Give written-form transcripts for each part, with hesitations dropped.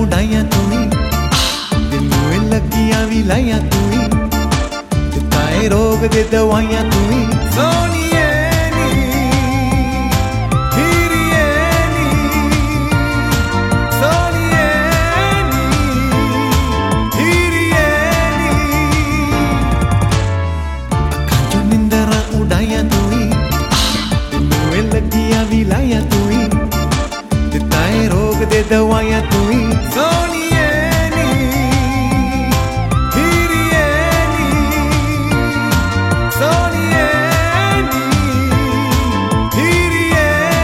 उड़ाइया तू ही, दिल नूं लगियां भी लाइया तू ही, दिताए रोग दे दवाइयां तू ही। सोनिए नी हीरिए नी, सोनिए नी हीरिए नी, अखां चों निंदरां उड़ाइया तू ही, दिल नूं लगियां भी लाइया तू ही, दिताए रोग दे दवाइयां तू ही। सोनिए नी हीरिए नी, सोनिए नी हीरिए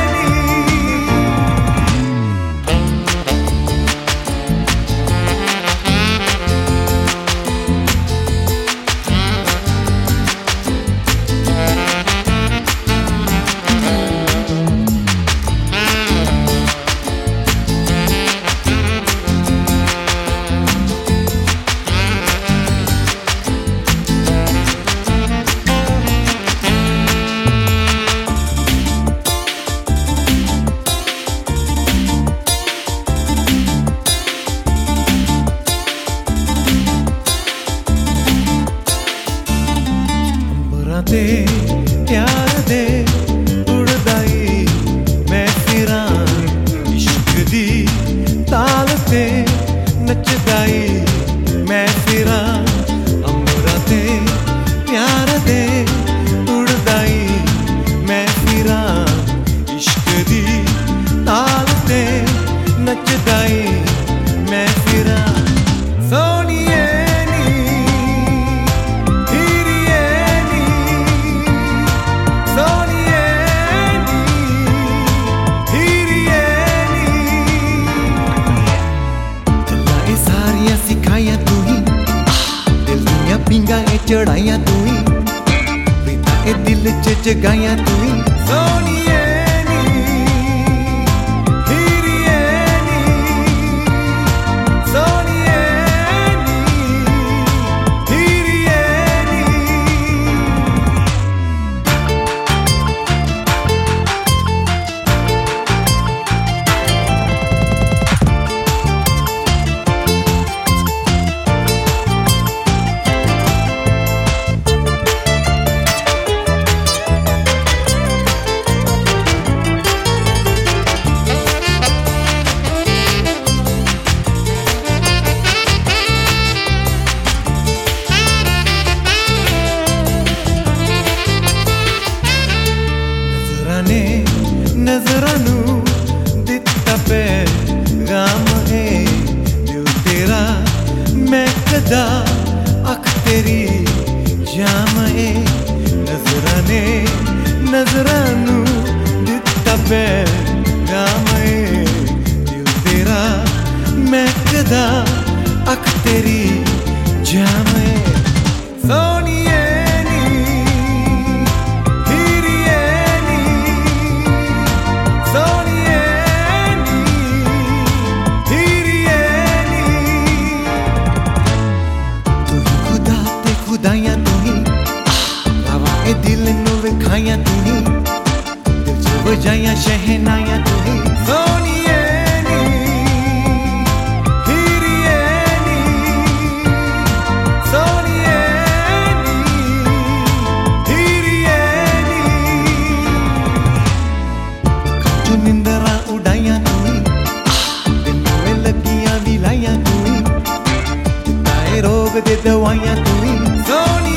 ते प्यार दे उड़दाई मैं फिरां, इश्क दी ताल ते नचदाई मैं फिरां, अमरां ते प्यार दे उड़दाई मैं फिरां, इश्क दी ताल ते नचदाई मैं फिरां। सोनिए सिखाइया तू ही, दिल दियां पींगा चढ़ाइया तू ही, प्रीता ए दिल च जगाइया तू ही। सोनिए नी हीरिए नी, सोनिए नी हीरिए नी। नज़रां नूं दिता पैगाम है दिल तेरा महकदा, अख तेरी जाम है। नज़रां नूं दिता पैगाम है दिल तेरा महकदा, अख तेरी जाम है। सोनिए खुदाइयां तू ही, हवा ए दिल नूं विखाइयां तू ही, दिल च बजाइयां शहनाइयां तू ही। सोनिए नी हीरिए नी, सोनिए नी हीरिए नी, अखां चों निंदरां उड़ाइयां तू ही, दिल नूं लगियां भी लाइयां तू ही, दिताए रोग दे दवाइयां तू ही। सोनिए